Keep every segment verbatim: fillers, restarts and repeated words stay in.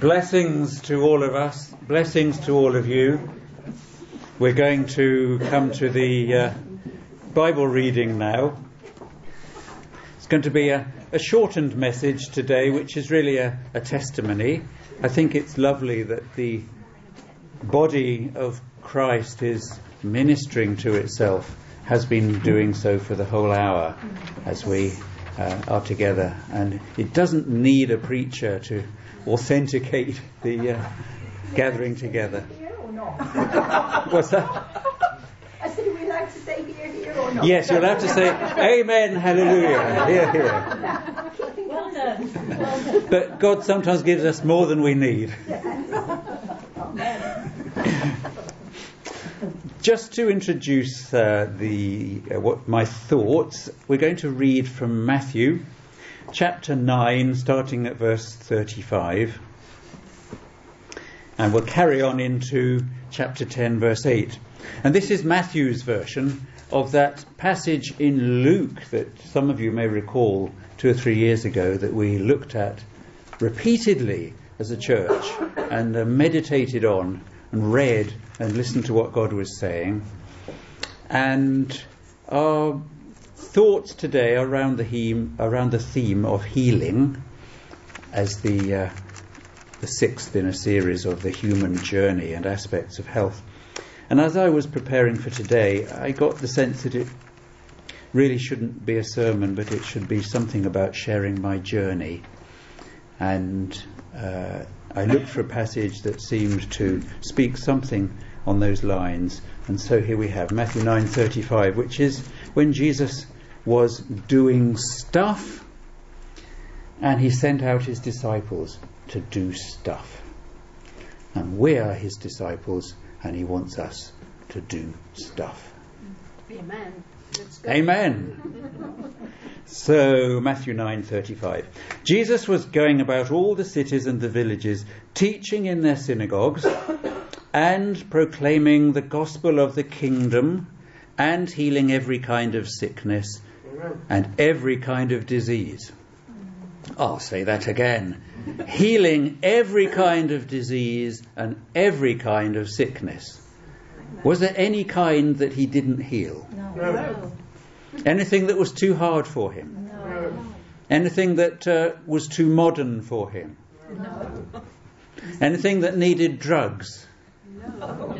Blessings to all of us, blessings to all of you. We're going to come to the uh, Bible reading now. It's going to be a, a shortened message today, which is really a, a testimony. I think it's lovely that the body of Christ is ministering to itself, has been doing so for the whole hour as we uh, are together. And it doesn't need a preacher to authenticate the uh, gathering together. Here or not? What's that? I said, would we like to say here, here or not? Yes, you'll have to say amen, hallelujah, here, here. Well done. Well done. But God sometimes gives us more than we need. Just to introduce uh, the uh, what my thoughts, we're going to read from Matthew chapter nine, starting at verse thirty-five, and we'll carry on into chapter ten, verse eight. And this is Matthew's version of that passage in Luke that some of you may recall two or three years ago that we looked at repeatedly as a church and uh, meditated on and read and listened to what God was saying. And our thoughts today are around the theme, around the theme of healing, as the uh, the sixth in a series of the human journey and aspects of health. And as I was preparing for today, I got the sense that it really shouldn't be a sermon, but it should be something about sharing my journey. And uh, I looked for a passage that seemed to speak something on those lines. And so here we have Matthew nine thirty-five, which is when Jesus was doing stuff and he sent out his disciples to do stuff. And we are his disciples and he wants us to do stuff. Amen. Amen. So, Matthew nine thirty-five. Jesus was going about all the cities and the villages, teaching in their synagogues and proclaiming the gospel of the kingdom and healing every kind of sickness and every kind of disease. I'll say that again. Healing every kind of disease and every kind of sickness. Was there any kind that he didn't heal? No. No. Anything that was too hard for him? No. Anything that uh, was too modern for him? No. Anything that needed drugs? No.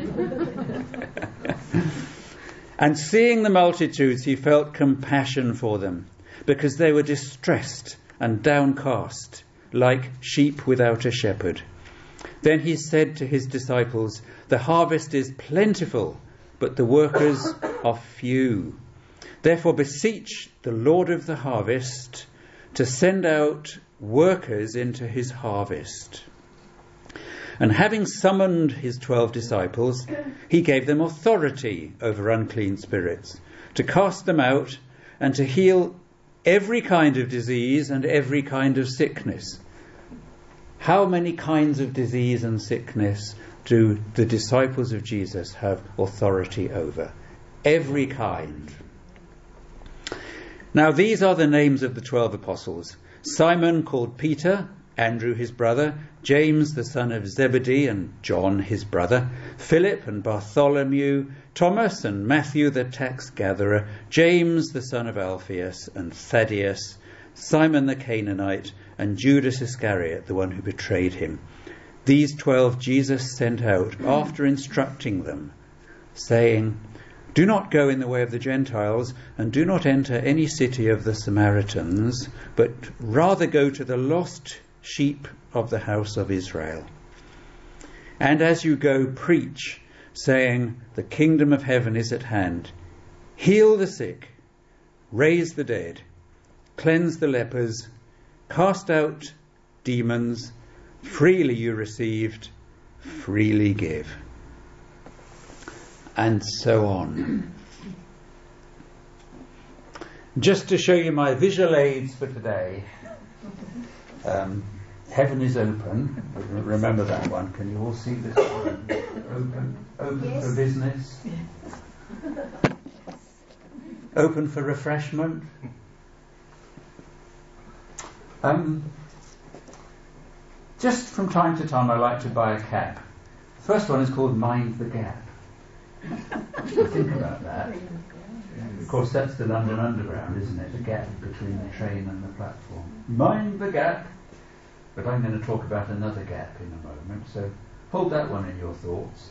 And seeing the multitudes, he felt compassion for them, because they were distressed and downcast, like sheep without a shepherd. Then he said to his disciples, "The harvest is plentiful, but the workers are few. Therefore beseech the Lord of the harvest to send out workers into his harvest." And having summoned his twelve disciples, he gave them authority over unclean spirits, to cast them out and to heal every kind of disease and every kind of sickness. How many kinds of disease and sickness do the disciples of Jesus have authority over? Every kind. Now these are the names of the twelve apostles: Simon, called Peter, Andrew his brother, James the son of Zebedee and John his brother, Philip and Bartholomew, Thomas and Matthew the tax gatherer, James the son of Alphaeus and Thaddeus, Simon the Canaanite, and Judas Iscariot, the one who betrayed him. These twelve Jesus sent out after instructing them, saying, "Do not go in the way of the Gentiles, and do not enter any city of the Samaritans, but rather go to the lost sheep of the house of Israel. And as you go, preach, saying, the kingdom of heaven is at hand. Heal the sick, raise the dead, cleanse the lepers, cast out demons. Freely you received, freely give." And so on. Just to show you my visual aids for today. Um, heaven is open. Remember that one. Can you all see this one? Open, open yes. For business. Open for refreshment. Um, just from time to time I like to buy a cap. The first one is called Mind the Gap. Think about that. Of course, that's the London Underground, isn't it? The gap between the train and the platform. Mind the gap. But I'm going to talk about another gap in a moment, so hold that one in your thoughts.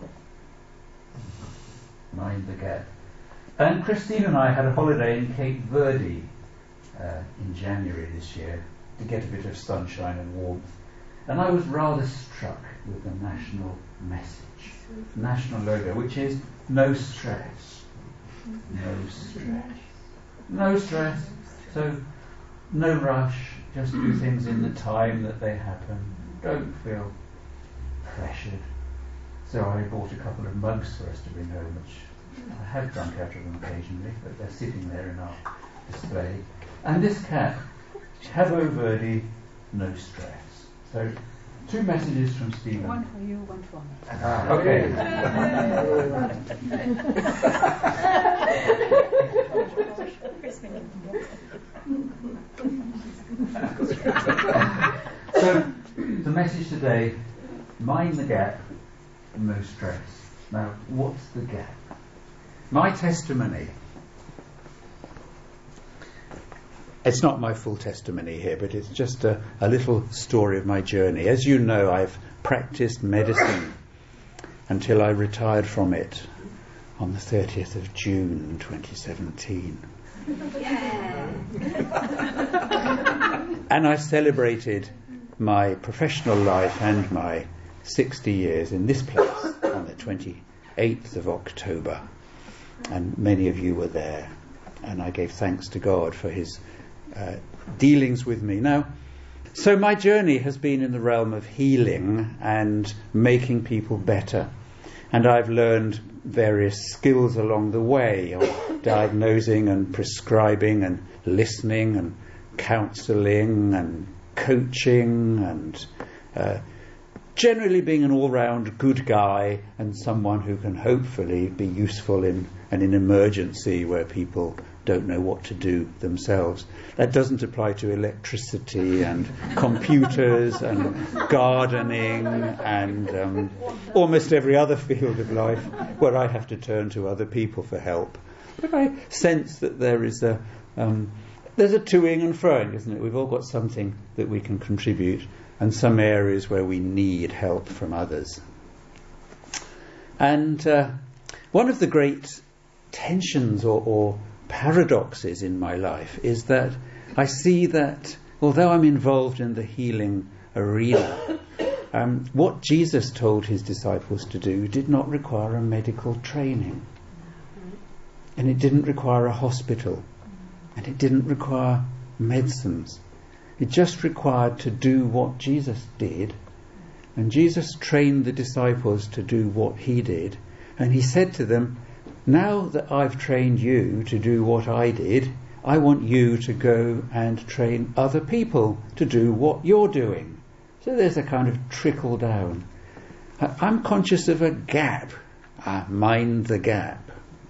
Mind the gap. And Christine and I had a holiday in Cape Verde uh, in January this year to get a bit of sunshine and warmth. And I was rather struck with the national message, national logo, which is no stress. No stress. No stress. So no rush, just do things in the time that they happen. Don't feel pressured. So I bought a couple of mugs for us to bring home, which I have drunk out of them occasionally, but they're sitting there in our display. And this cap, Cabo Verde, no stress. So, two messages from Stephen. One for you, one for me. Ah, okay. So, the message today, mind the gap, no stress. Now, what's the gap? My testimony. It's not my full testimony here, but it's just a, a little story of my journey. As you know, I've practiced medicine until I retired from it on the thirtieth of June twenty seventeen. Yeah. And I celebrated my professional life and my sixty years in this place on the twenty-eighth of October. And many of you were there. And I gave thanks to God for his Uh, dealings with me. Now, so my journey has been in the realm of healing and making people better. And I've learned various skills along the way of diagnosing and prescribing and listening and counselling and coaching and uh, generally being an all-round good guy and someone who can hopefully be useful in an emergency where people don't know what to do themselves. That doesn't apply to electricity and computers and gardening and um, almost every other field of life where I have to turn to other people for help. But I sense that there is a um, there's a toing and froing, isn't it? We've all got something that we can contribute and some areas where we need help from others. And uh, one of the great tensions or, or paradoxes in my life is that I see that although I'm involved in the healing arena, um, what Jesus told his disciples to do did not require a medical training, and it didn't require a hospital, and it didn't require medicines. It just required to do what Jesus did, and Jesus trained the disciples to do what he did, and he said to them, now that I've trained you to do what I did, I want you to go and train other people to do what you're doing. So there's a kind of trickle down. I'm conscious of a gap, ah, mind the gap,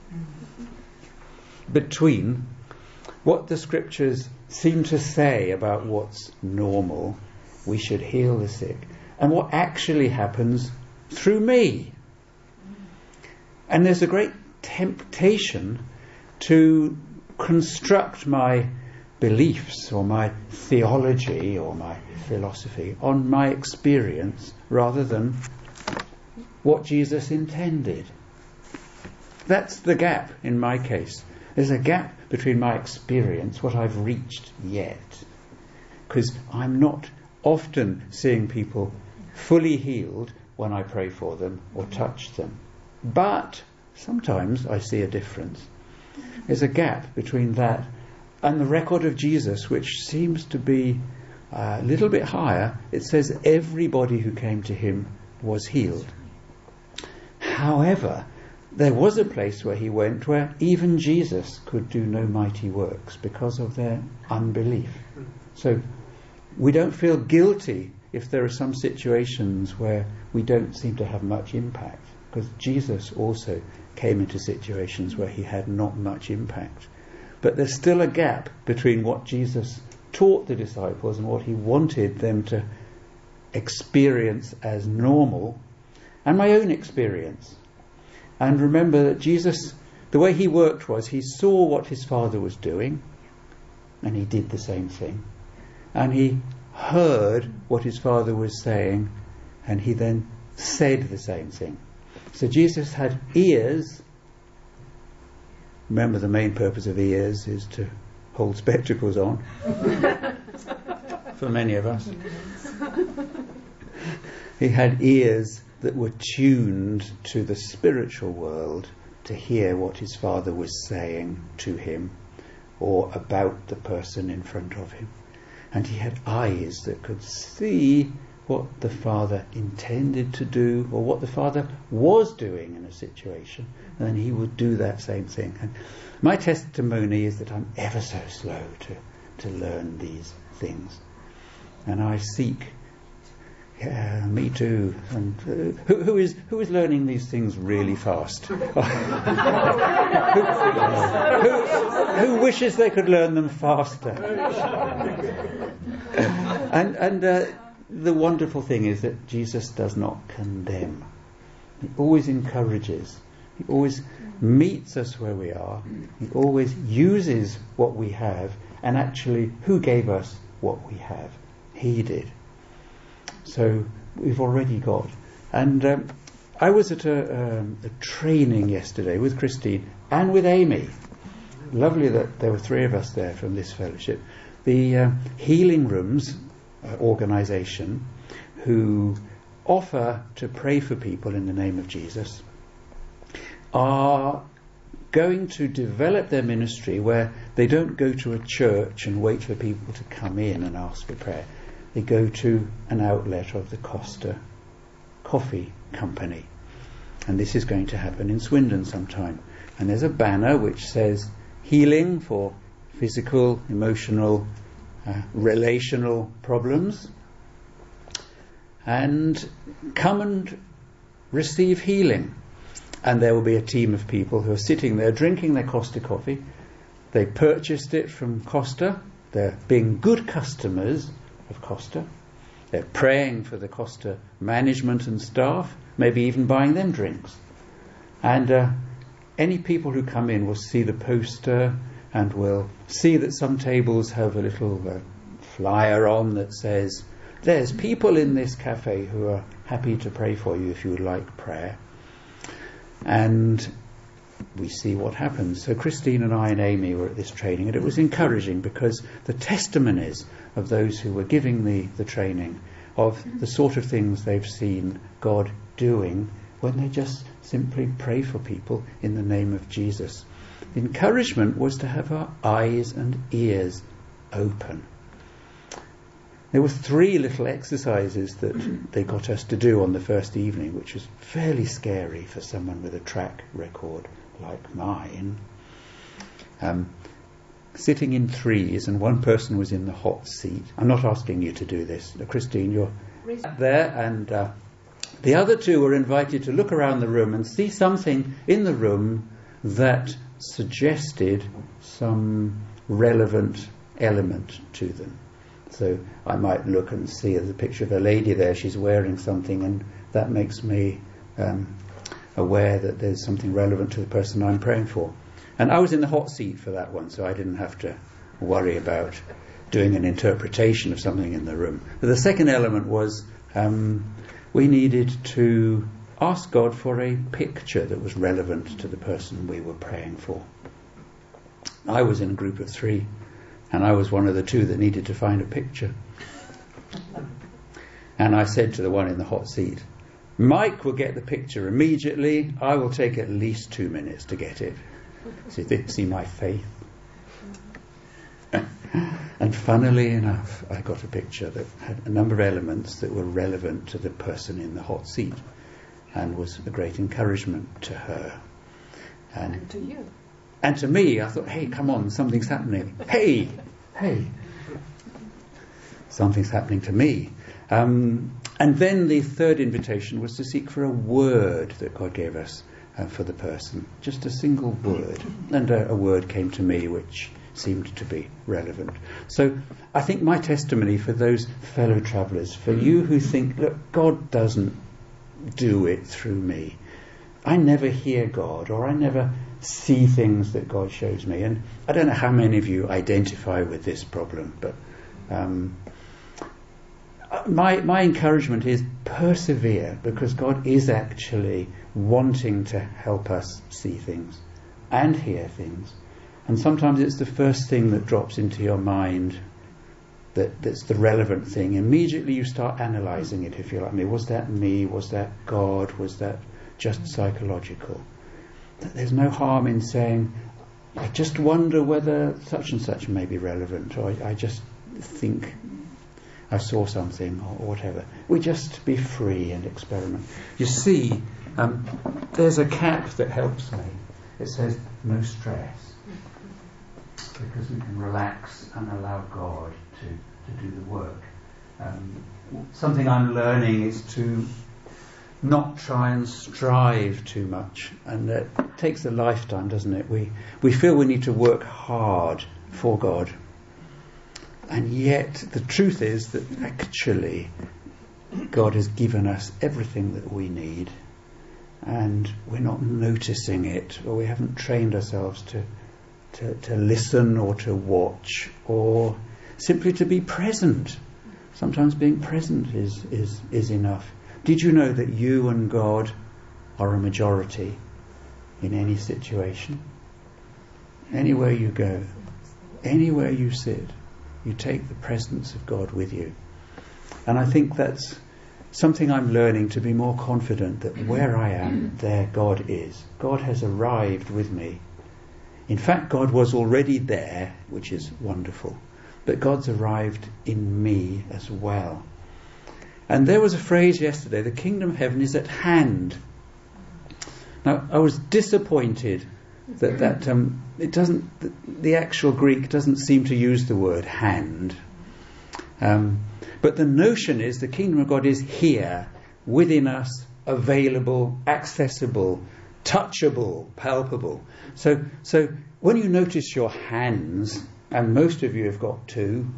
between what the scriptures seem to say about what's normal, we should heal the sick, and what actually happens through me. And there's a great temptation to construct my beliefs or my theology or my philosophy on my experience rather than what Jesus intended. That's the gap in my case. There's a gap between my experience, what I've reached yet, because I'm not often seeing people fully healed when I pray for them or touch them. But sometimes I see a difference. There's a gap between that and the record of Jesus, which seems to be a little bit higher. It says everybody who came to him was healed. However, there was a place where he went where even Jesus could do no mighty works because of their unbelief. So we don't feel guilty if there are some situations where we don't seem to have much impact, because Jesus also came into situations where he had not much impact. But there's still a gap between what Jesus taught the disciples and what he wanted them to experience as normal, and my own experience. And remember that Jesus, the way he worked was he saw what his Father was doing, and he did the same thing. And he heard what his Father was saying, and he then said the same thing. So Jesus had ears. Remember, the main purpose of ears is to hold spectacles on, for many of us. He had ears that were tuned to the spiritual world to hear what his Father was saying to him or about the person in front of him. And he had eyes that could see what the Father intended to do or what the Father was doing in a situation, and then he would do that same thing. And my testimony is that I'm ever so slow to, to learn these things. And I seek, yeah, me too. And uh, who, who is who is learning these things really fast? who, who, who wishes they could learn them faster? and and uh, the wonderful thing is that Jesus does not condemn. He always encourages. He always meets us where we are. He always uses what we have. And actually, who gave us what we have? He did. So we've already got. And um, I was at a, um, a training yesterday with Christine and with Amy. Lovely that there were three of us there from this fellowship. The uh, Healing Rooms uh, organisation, who offer to pray for people in the name of Jesus, are going to develop their ministry where they don't go to a church and wait for people to come in and ask for prayer. They go to an outlet of the Costa Coffee Company. And this is going to happen in Swindon sometime. And there's a banner which says healing for physical, emotional, uh, relational problems. And come and receive healing. And there will be a team of people who are sitting there drinking their Costa coffee. They purchased it from Costa. They're being good customers of Costa. They're praying for the Costa management and staff, maybe even buying them drinks. And uh, any people who come in will see the poster and will see that some tables have a little uh, flyer on that says, there's people in this cafe who are happy to pray for you if you would like prayer. And we see what happens. So Christine and I and Amy were at this training, and it was encouraging because the testimonies of those who were giving the, the training of the sort of things they've seen God doing when they just simply pray for people in the name of Jesus. The encouragement was to have our eyes and ears open. There were three little exercises that they got us to do on the first evening, which was fairly scary for someone with a track record like mine. Um, sitting in threes, and one person was in the hot seat. I'm not asking you to do this. Uh, Christine, you're there, and uh, the other two were invited to look around the room and see something in the room that suggested some relevant element to them. So I might look and see there's a picture of a lady there, she's wearing something, and that makes me um, aware that there's something relevant to the person I'm praying for. And I was in the hot seat for that one, so I didn't have to worry about doing an interpretation of something in the room. But the second element was um, we needed to ask God for a picture that was relevant to the person we were praying for. I was in a group of three, and I was one of the two that needed to find a picture. And I said to the one in the hot seat, Mike will get the picture immediately. I will take at least two minutes to get it. See, see my faith? And funnily enough, I got a picture that had a number of elements that were relevant to the person in the hot seat and was a great encouragement to her. And, And to you. And to me, I thought, hey, come on, something's happening. Hey, hey. Something's happening to me. Um, and then the third invitation was to seek for a word that God gave us uh, for the person. Just a single word. And a, a word came to me which seemed to be relevant. So I think my testimony for those fellow travellers, for you who think, look, God doesn't do it through me. I never hear God, or I never see things that God shows me. And I don't know how many of you identify with this problem, but um, my my encouragement is persevere, because God is actually wanting to help us see things and hear things. And sometimes it's the first thing that drops into your mind that, that's the relevant thing. Immediately you start analysing it, if you're like me. Was that me? Was that God? Was that just psychological? There's no harm in saying, I just wonder whether such and such may be relevant, or I, I just think I saw something, or whatever. We just be free and experiment. You see, um, there's a cap that helps me. It says, no stress. Because we can relax and allow God to, to do the work. Um, something I'm learning is to not try and strive too much. And it takes a lifetime, doesn't it? We, we feel we need to work hard for God. And yet the truth is that actually God has given us everything that we need, and we're not noticing it, or we haven't trained ourselves to, to, to listen or to watch, or simply to be present. Sometimes being present is, is, is enough. Did you know that you and God are a majority in any situation? Anywhere you go, anywhere you sit, you take the presence of God with you. And I think that's something I'm learning, to be more confident that where I am, there God is. God has arrived with me. In fact, God was already there, which is wonderful. But God's arrived in me as well. And there was a phrase yesterday, the kingdom of heaven is at hand. Now, I was disappointed that that um, it doesn't, the, the actual Greek doesn't seem to use the word hand. Um, but the notion is the kingdom of God is here, within us, available, accessible, touchable, palpable. So, so when you notice your hands, and most of you have got two,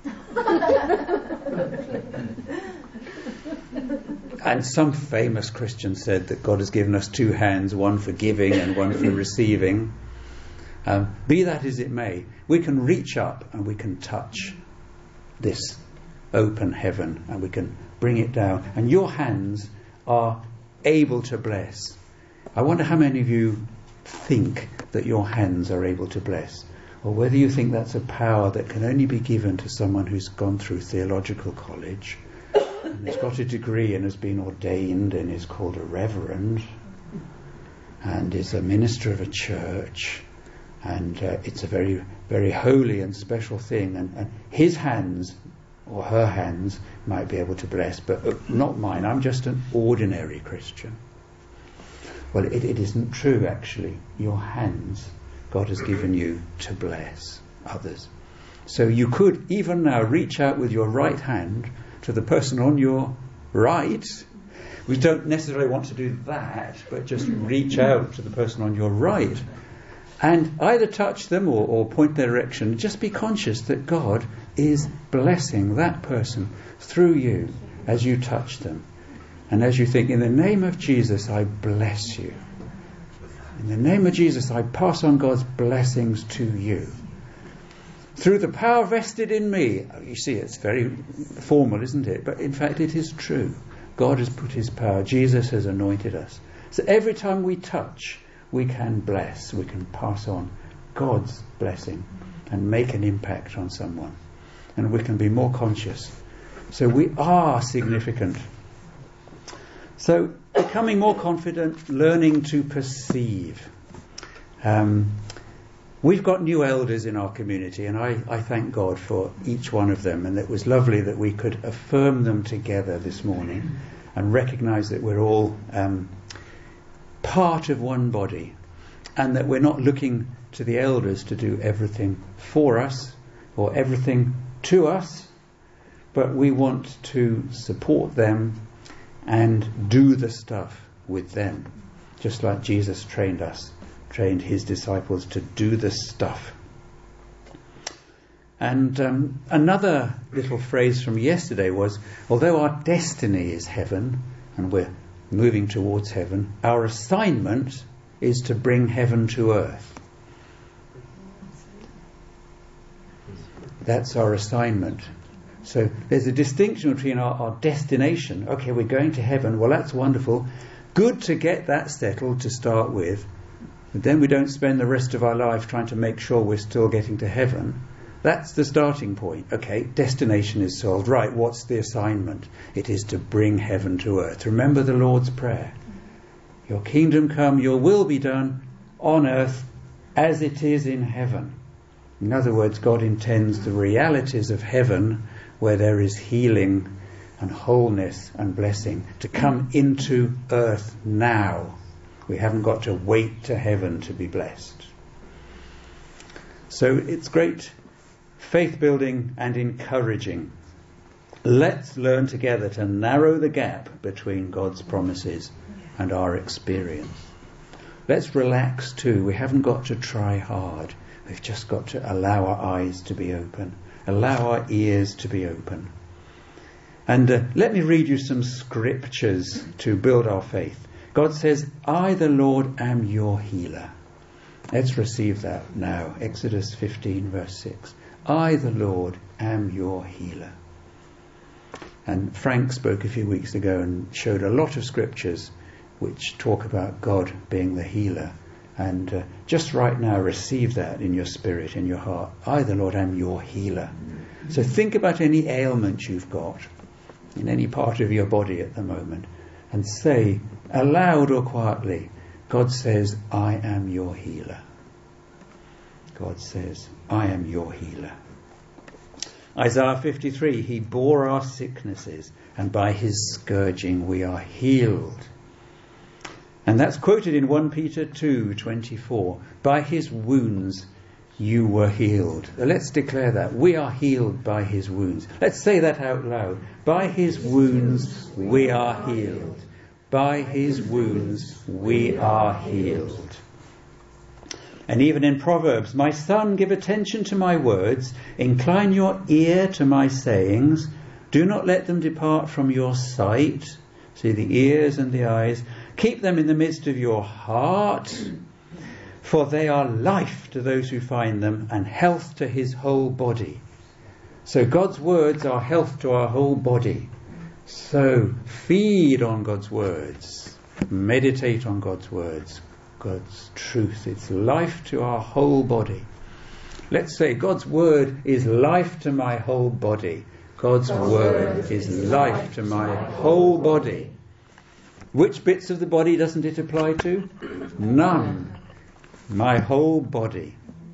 and some famous Christian said that God has given us two hands, one for giving and one for receiving. Um, be that as it may, we can reach up and we can touch this open heaven, and we can bring it down. And your hands are able to bless. I wonder how many of you think that your hands are able to bless, or whether you think that's a power that can only be given to someone who's gone through theological college and has got a degree and has been ordained and is called a reverend and is a minister of a church, and uh, it's a very, very holy and special thing, and, and his hands or her hands might be able to bless, but uh, not mine. I'm just an ordinary Christian. Well, it, it isn't true, actually. Your hands God has given you to bless others. So you could even now reach out with your right hand to the person on your right. We don't necessarily want to do that, but just reach out to the person on your right and either touch them or, or point their direction. Just be conscious that God is blessing that person through you as you touch them. And as you think, in the name of Jesus, I bless you. In the name of Jesus, I pass on God's blessings to you. Through the power vested in me. You see, it's very formal, isn't it? But in fact, it is true. God has put his power. Jesus has anointed us. So every time we touch, we can bless. We can pass on God's blessing and make an impact on someone. And we can be more conscious. So we are significant. So becoming more confident, learning to perceive. Um, we've got new elders in our community, and I, I thank God for each one of them. And it was lovely that we could affirm them together this morning and recognise that we're all um, part of one body, and that we're not looking to the elders to do everything for us or everything to us, but we want to support them and do the stuff with them, just like Jesus trained us, trained his disciples to do the stuff. And um, another little phrase from yesterday was, although our destiny is heaven, and we're moving towards heaven, our assignment is to bring heaven to earth. That's our assignment. So there's a distinction between our, our destination. Okay, we're going to heaven. Well, that's wonderful. Good to get that settled to start with. But then we don't spend the rest of our life trying to make sure we're still getting to heaven. That's the starting point. Okay, destination is solved. Right, what's the assignment? It is to bring heaven to earth. Remember the Lord's Prayer. Your kingdom come, your will be done on earth as it is in heaven. In other words, God intends the realities of heaven, where there is healing and wholeness and blessing, to come into earth now. We haven't got to wait to heaven to be blessed. So it's great faith building and encouraging. Let's learn together to narrow the gap between God's promises and our experience. Let's relax too. We haven't got to try hard. We've just got to allow our eyes to be open, allow our ears to be open. And uh, let me read you some scriptures to build our faith. God says, I, the Lord, am your healer. Let's receive that now. Exodus fifteen, verse six. I, the Lord, am your healer. And Frank spoke a few weeks ago and showed a lot of scriptures which talk about God being the healer. And uh, just right now, receive that in your spirit, in your heart. I, the Lord, am your healer. So think about any ailment you've got in any part of your body at the moment, and say, aloud or quietly, God says, I am your healer. God says, I am your healer. Isaiah fifty-three, he bore our sicknesses, and by his scourging we are healed. And that's quoted in First Peter two twenty-four. By his wounds you were healed. Let's declare that. We are healed by his wounds. Let's say that out loud. By his wounds we are healed. By his wounds we are healed. And even in Proverbs, my son, give attention to my words, incline your ear to my sayings, do not let them depart from your sight. See the ears and the eyes. Keep them in the midst of your heart, for they are life to those who find them and health to his whole body. So God's words are health to our whole body. So feed on God's words. Meditate on God's words. God's truth. It's life to our whole body. Let's say God's word is life to my whole body. God's, God's word, word is life to my whole body. Which bits of the body doesn't it apply to? None. My whole body.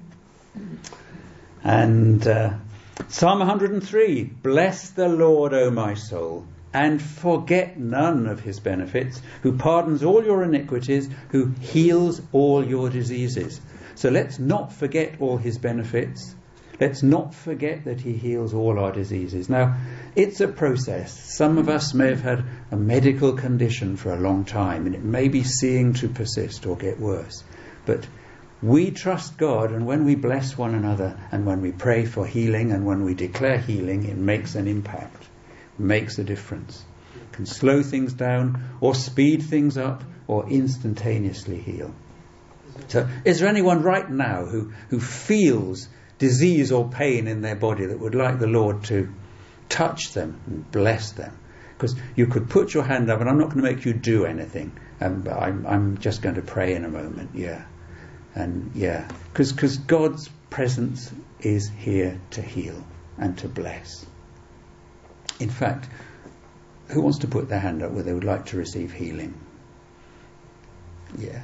And uh, Psalm one hundred three, bless the Lord, O my soul, and forget none of his benefits, who pardons all your iniquities, who heals all your diseases. So let's not forget all his benefits. Let's not forget that he heals all our diseases. Now, it's a process. Some of us may have had a medical condition for a long time, and it may be seeming to persist or get worse. But we trust God, and when we bless one another, and when we pray for healing, and when we declare healing, it makes an impact. Makes a difference. Can slow things down, or speed things up, or instantaneously heal. So, is there anyone right now who, who feels disease or pain in their body that would like the Lord to touch them and bless them? Because you could put your hand up, and I'm not going to make you do anything, um, but I'm, I'm just going to pray in a moment. Yeah, and yeah, because because God's presence is here to heal and to bless. In fact, who wants to put their hand up where they would like to receive healing? Yeah.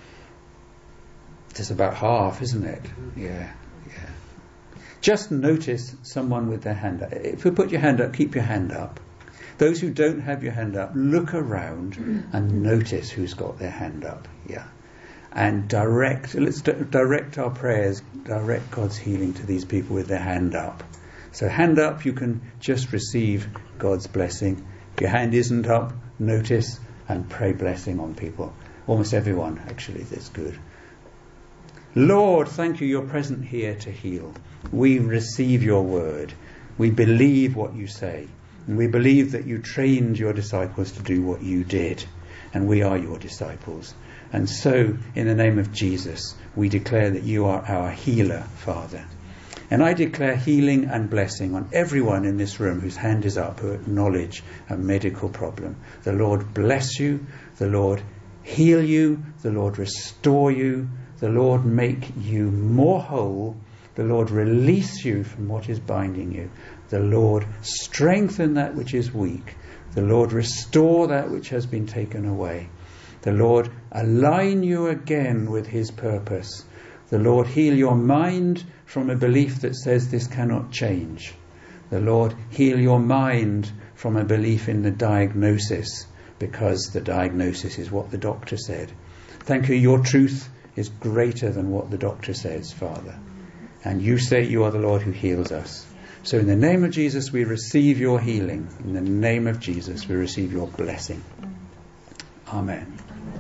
It's about half, isn't it? Yeah, yeah. Just notice someone with their hand up. If you put your hand up, keep your hand up. Those who don't have your hand up, look around and notice who's got their hand up. Yeah. And direct, let's d- direct our prayers, direct God's healing to these people with their hand up. So hand up, you can just receive God's blessing. If your hand isn't up, notice and pray blessing on people. Almost everyone, actually, that's good. Lord, thank you, you're present here to heal. We receive your word. We believe what you say. And we believe that you trained your disciples to do what you did. And we are your disciples. And so, in the name of Jesus, we declare that you are our healer, Father. And I declare healing and blessing on everyone in this room whose hand is up, who acknowledge a medical problem. The Lord bless you. The Lord heal you. The Lord restore you. The Lord make you more whole. The Lord release you from what is binding you. The Lord strengthen that which is weak. The Lord restore that which has been taken away. The Lord align you again with his purpose. The Lord heal your mind from a belief that says this cannot change. The Lord heal your mind from a belief in the diagnosis, because the diagnosis is what the doctor said. Thank you, your truth is greater than what the doctor says, Father. And you say you are the Lord who heals us. So in the name of Jesus, we receive your healing. In the name of Jesus, we receive your blessing. Amen.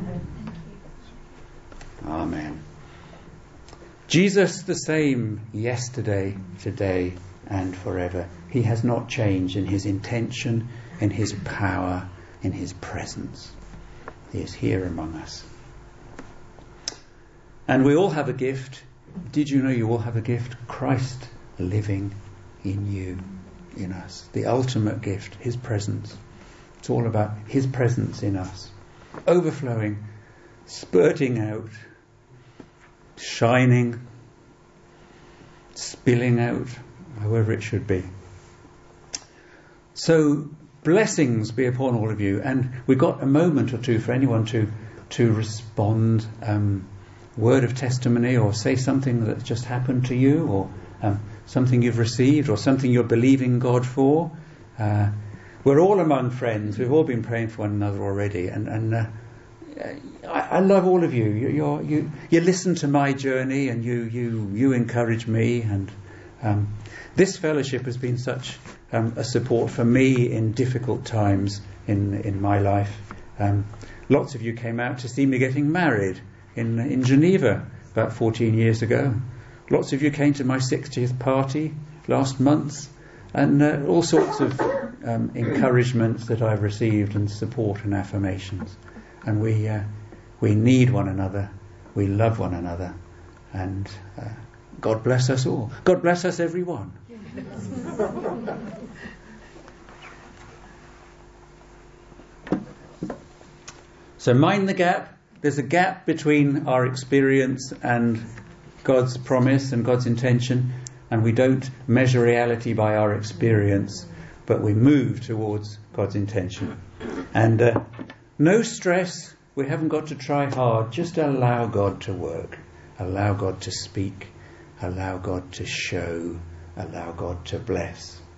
Amen. Jesus the same yesterday, today, and forever. He has not changed in his intention, in his power, in his presence. He is here among us. And we all have a gift. Did you know you all have a gift? Christ living in you, in us. The ultimate gift, his presence. It's all about his presence in us. Overflowing, spurting out, shining, spilling out, however it should be. So blessings be upon all of you. And we've got a moment or two for anyone to to respond. Um, word of testimony, or say something that just happened to you, or um, something you've received, or something you're believing God for. Uh, we're all among friends. We've all been praying for one another already, and, and uh, I, I love all of you. You, you're, you you listen to my journey, and you you you encourage me, and um, this fellowship has been such um, a support for me in difficult times in in my life. Um, lots of you came out to see me getting married in in Geneva about fourteen years ago. Lots of you came to my sixtieth party last month, and uh, all sorts of um, encouragements that I've received, and support and affirmations. And we uh, we need one another, we love one another, and uh, God bless us all. God bless us everyone. So mind the gap. There's a gap between our experience and God's promise and God's intention, and we don't measure reality by our experience, but we move towards God's intention. And uh, no stress, we haven't got to try hard, just allow God to work, allow God to speak, allow God to show, allow God to bless.